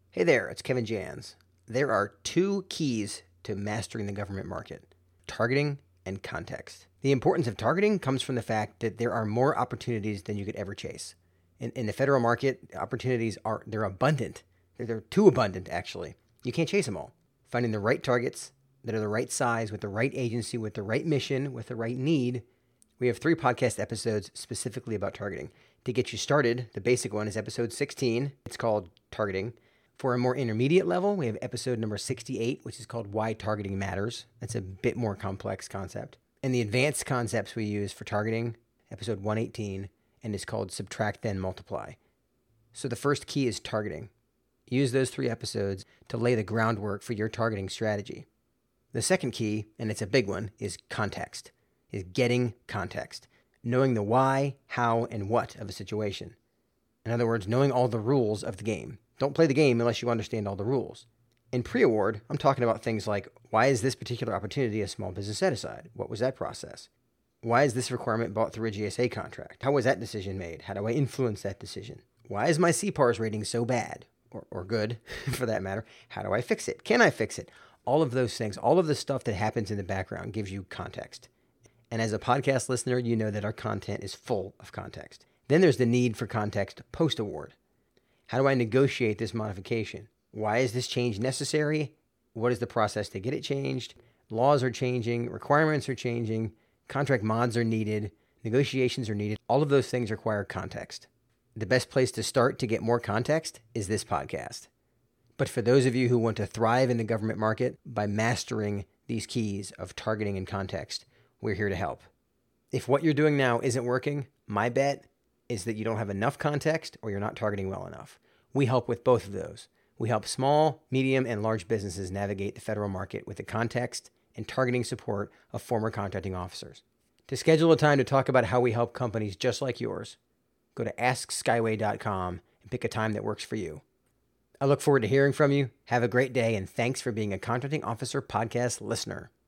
Hey there, it's Kevin Jans. There are two keys to mastering the government market: targeting and context. The importance of targeting comes from the fact that there are more opportunities than you could ever chase. In the federal market, opportunities they're abundant. They're too abundant, actually. You can't chase them all. Finding the right targets that are the right size, with the right agency, with the right mission, with the right need. We have 3 podcast episodes specifically about targeting. To get you started, the basic one is episode 16. It's called Targeting. For a more intermediate level, we have episode number 68, which is called Why Targeting Matters. That's a bit more complex concept. And the advanced concepts we use for targeting, episode 118, and it's called Subtract Then Multiply. So the first key is targeting. Use those 3 episodes to lay the groundwork for your targeting strategy. The second key, and it's a big one, is context, is getting context. Knowing the why, how, and what of a situation. In other words, knowing all the rules of the game. Don't play the game unless you understand all the rules. In pre-award, I'm talking about things like, why is this particular opportunity a small business set-aside? What was that process? Why is this requirement bought through a GSA contract? How was that decision made? How do I influence that decision? Why is my CPARS rating so bad? Or good, for that matter? How do I fix it? Can I fix it? All of those things, all of the stuff that happens in the background gives you context. And as a podcast listener, you know that our content is full of context. Then there's the need for context post-award. How do I negotiate this modification? Why is this change necessary? What is the process to get it changed? Laws are changing, requirements are changing, contract mods are needed, negotiations are needed. All of those things require context. The best place to start to get more context is this podcast. But for those of you who want to thrive in the government market by mastering these keys of targeting and context, we're here to help. If what you're doing now isn't working, my bet is that you don't have enough context or you're not targeting well enough. We help with both of those. We help small, medium, and large businesses navigate the federal market with the context and targeting support of former contracting officers. To schedule a time to talk about how we help companies just like yours, go to askskyway.com and pick a time that works for you. I look forward to hearing from you. Have a great day, and thanks for being a Contracting Officer Podcast listener.